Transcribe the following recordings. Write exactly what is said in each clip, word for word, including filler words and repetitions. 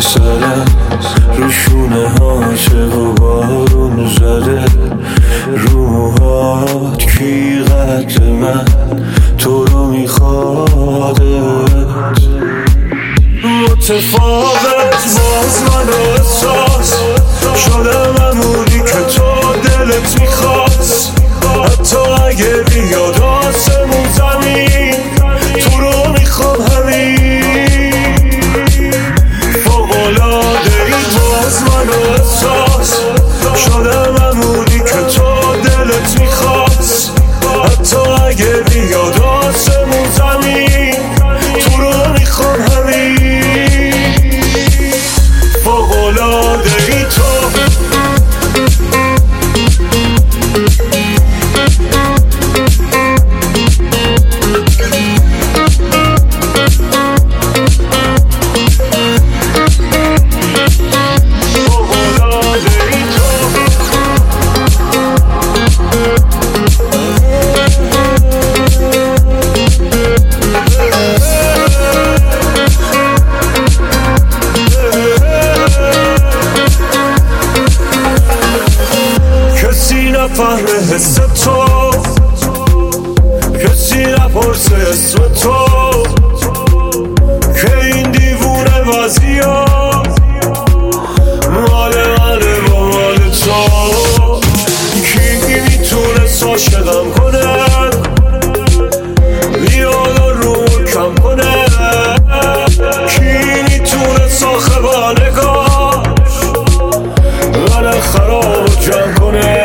سرم رو شونه ها چه و بارون زده رو موهات کی قد من تو رو میخوادت متفاوت باز من احساس شدم همونی که تو دلت میخواست حتی اگه بیاد آسمون زمین تو رو میخوام همین فوق‌العاده ای باز من احساس شدم همونی که تو دلت میخواست حتی اگه بیاد آسمون زمین تو رو میخوام همین فوق‌العاده ای تو فهم حس تو کسی نپرسه اسم تو که این دیوونه بازی ها مال منه با مال تو کی میتونه عاشقم کنه بیاد و رو کم کنه کی میتونه ساخه با نگاش من خراب جمع کنه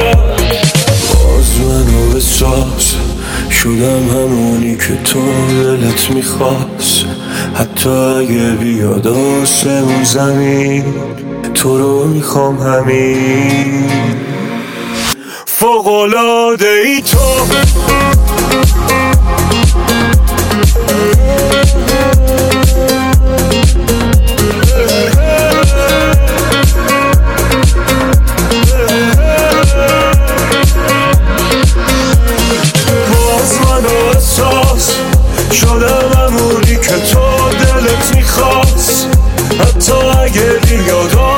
شدم همونی که تو دلت میخواست حتی اگه بیاد آسمون زمین تو رو میخوام همین فوق‌العاده ای تو شدم همونی که تو دلت میخواست حتی اگه بیاد